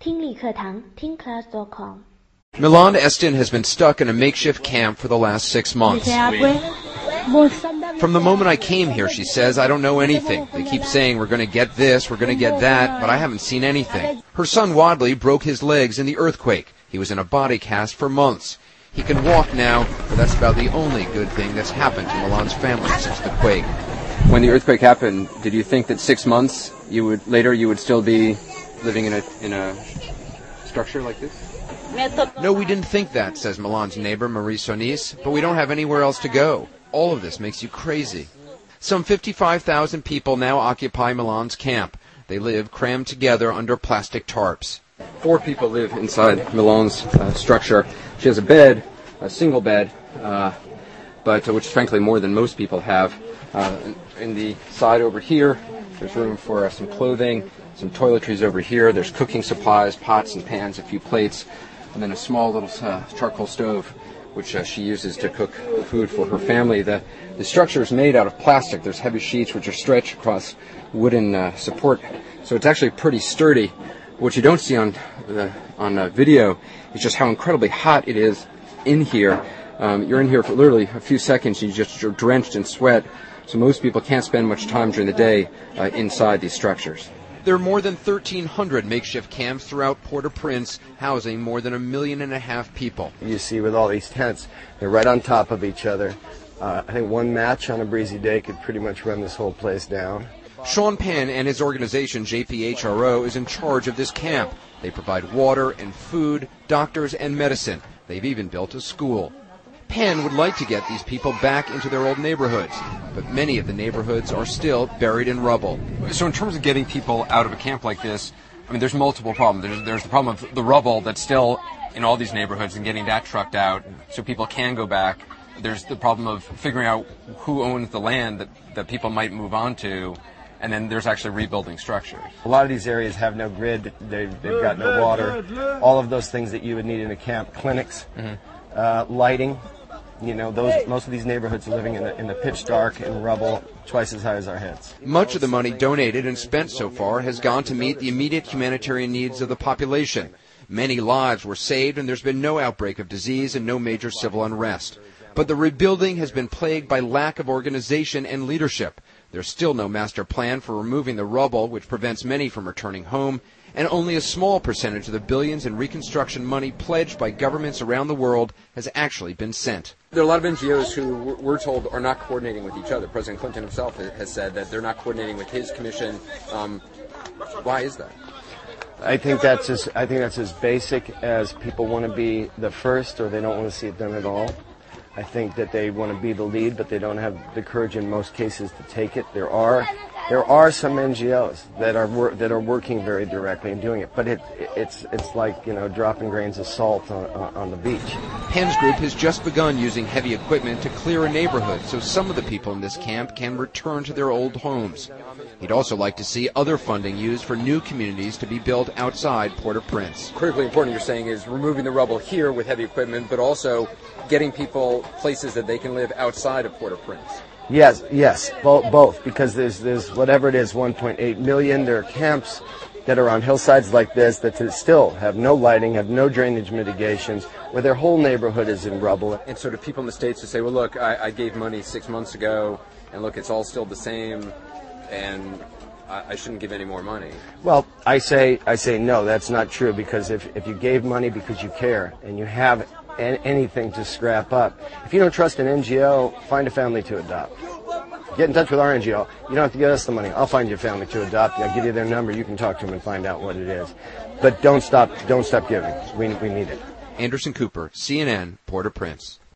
听力课堂听class.com。 Milan Estin has been stuck in a makeshift camp for the last 6 months. From the moment I came here, she says, I don't know anything. They keep saying we're going to get this, we're going to get that, but I haven't seen anything. Her son Wadley broke his legs in the earthquake. He was in a body cast for months. He can walk now, but that's about the only good thing that's happened to Milan's family since the quake. When the earthquake happened, did you think that 6 months later you would still be living in a structure like this? No, we didn't think that, says Milan's neighbor Marie Sonis, but we don't have anywhere else to go. All of this makes you crazy. Some 55,000 people now occupy Milan's camp. They live crammed together under plastic tarps. 4 people live inside Milan's structure. She has a bed, a single bed, but which is frankly more than most people have. In the side over here, there's room for some clothing, some toiletries over here. There's cooking supplies, pots and pans, a few plates, and then a small little charcoal stove, which she uses to cook food for her family. The structure is made out of plastic. There's heavy sheets which are stretched across wooden support, so it's actually pretty sturdy. What you don't see on video is just how incredibly hot it is in here. You're in here for literally a few seconds and you're drenched in sweat, so most people can't spend much time during the day inside these structures. There are more than 1,300 makeshift camps throughout Port-au-Prince, housing more than 1.5 million people. You see with all these tents, they're right on top of each other. I think one match on a breezy day could pretty much run this whole place down. Sean Penn and his organization JPHRO is in charge of this camp. They provide water and food, doctors and medicine. They've even built a school. Penn would like to get these people back into their old neighborhoods, but many of the neighborhoods are still buried in rubble. So in terms of getting people out of a camp like this, I mean, there's multiple problems. There's the problem of the rubble that's still in all these neighborhoods and getting that trucked out so people can go back. There's the problem of figuring out who owns the land that people might move on to. And then there's actually rebuilding structures. A lot of these areas have no grid, they've got no water, all of those things that you would need in a camp, clinics, lighting. You know, most of these neighborhoods are living in the pitch dark and rubble twice as high as our heads. Much of the money donated and spent so far has gone to meet the immediate humanitarian needs of the population. Many lives were saved and there's been no outbreak of disease and no major civil unrest. But the rebuilding has been plagued by lack of organization and leadership. There's still no master plan for removing the rubble, which prevents many from returning home, and only a small percentage of the billions in reconstruction money pledged by governments around the world has actually been sent. There are a lot of NGOs who we're told are not coordinating with each other. President Clinton himself has said that they're not coordinating with his commission. Why is that? I think that's as basic as people want to be the first or they don't want to see it done at all. I think that they want to be the lead, but they don't have the courage in most cases to take it. There are some NGOs that are working very directly and doing it, but it's like, you know, dropping grains of salt on the beach. Penn's group has just begun using heavy equipment to clear a neighborhood so some of the people in this camp can return to their old homes. He'd also like to see other funding used for new communities to be built outside Port-au-Prince. Critically important, you're saying, is removing the rubble here with heavy equipment, but also getting people places that they can live outside of Port-au-Prince. Yes, both, because there's whatever it is, 1.8 million. There are camps that are on hillsides like this that still have no lighting, have no drainage mitigations, where their whole neighborhood is in rubble. And so do people in the States who say, well, look, I gave money 6 months ago, and look, it's all still the same, and I shouldn't give any more money. Well, I say no, that's not true, because if you gave money because you care and you have anything to scrap up, if you don't trust an NGO, find a family to adopt. Get in touch with our NGO. You don't have to give us the money. I'll find you a family to adopt. I'll give you their number. You can talk to them and find out what it is. But don't stop giving. We need it. Anderson Cooper, CNN, Port-au-Prince.